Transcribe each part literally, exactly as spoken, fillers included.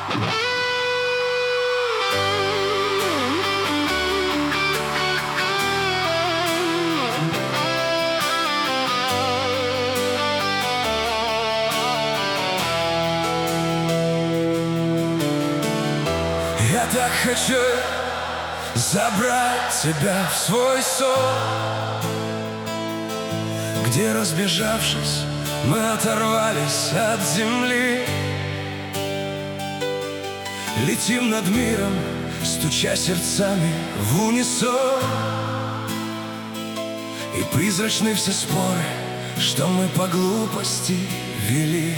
Я так хочу забрать тебя в свой сон, где, разбежавшись, мы оторвались от земли. Летим над миром, стуча сердцами в унисон, и призрачны все споры, что мы по глупости вели.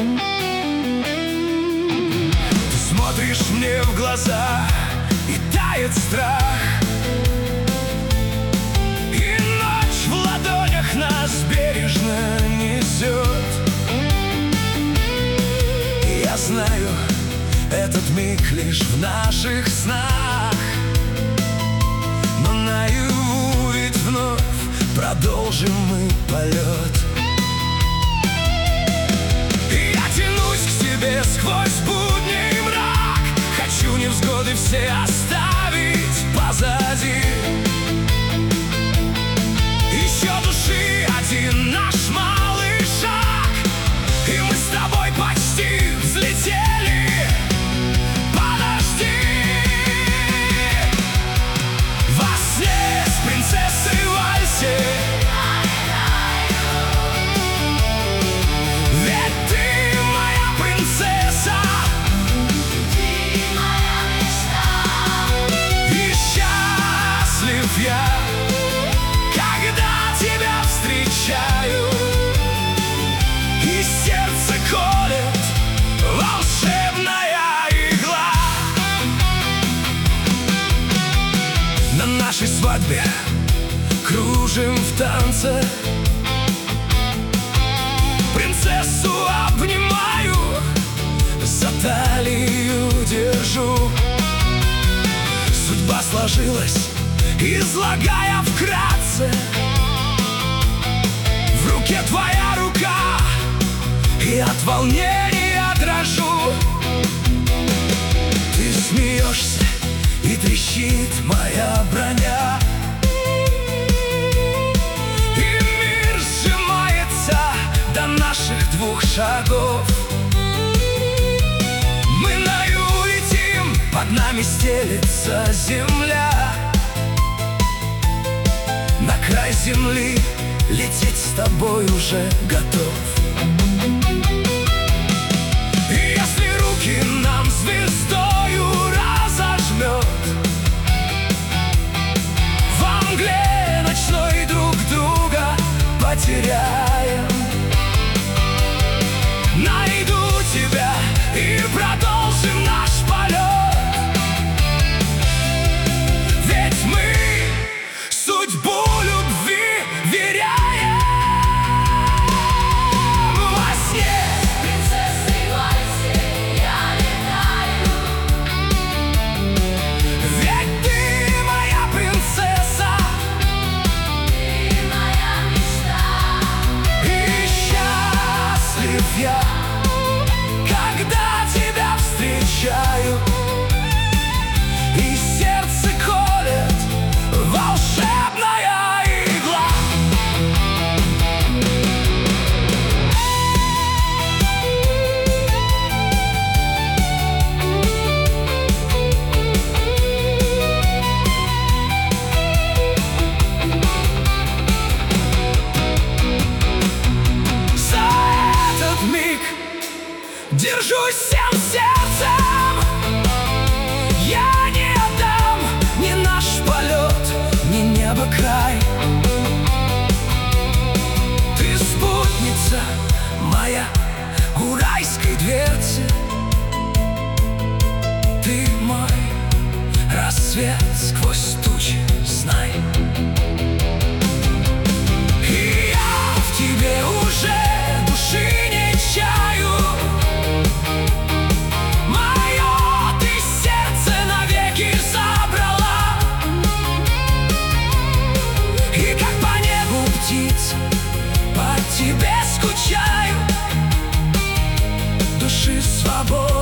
Ты смотришь мне в глаза, и тает страх, и ночь в ладонях нас бережно несет. И я знаю, этот миг лишь в наших снах, но наяву ведь вновь продолжим мы полет. И я тянусь к тебе сквозь будни и мрак, хочу невзгоды все оставить позади. Еще души один наш малый шаг, и мы с тобой почти взлетели. Подожди, во сне с принцессой в вальсе, ведь ты моя принцесса, ты моя мечта. И счастлив я, когда тебя встречаю, и сердце колет волшебная игла. На нашей свадьбе кружим в танце, принцессу обнимаю, за талию держу. Судьба сложилась, излагая вкратце, в руке твоя рука, и от волнения дрожу. Ты смеешься, и трещит моя броня, и мир сжимается до наших двух шагов. Мы на юг летим, под нами стелется земля. На край земли лететь с тобой уже готов. И если руки нам звездою разожмет, во мгле ночной друг друга потеряем, найду тебя и продолжим наш полет. Ведь мы судьбу любви веряем. Во сне с принцессой в вальсе я летаю, ведь ты моя принцесса, ты моя мечта. И счастлив я, когда тебя встречаю, и сердце колет волшебная игла. За этот миг держусь всем сердцем, я не отдам ни наш полет, ни небо край. Ты спутница моя у райской дверцы, ты мой рассвет сквозь тучи, знай. И я в тебе уже души не чаю, мое ты сердце навеки забрала. И как по небу птиц по тебе скучаю, души свободы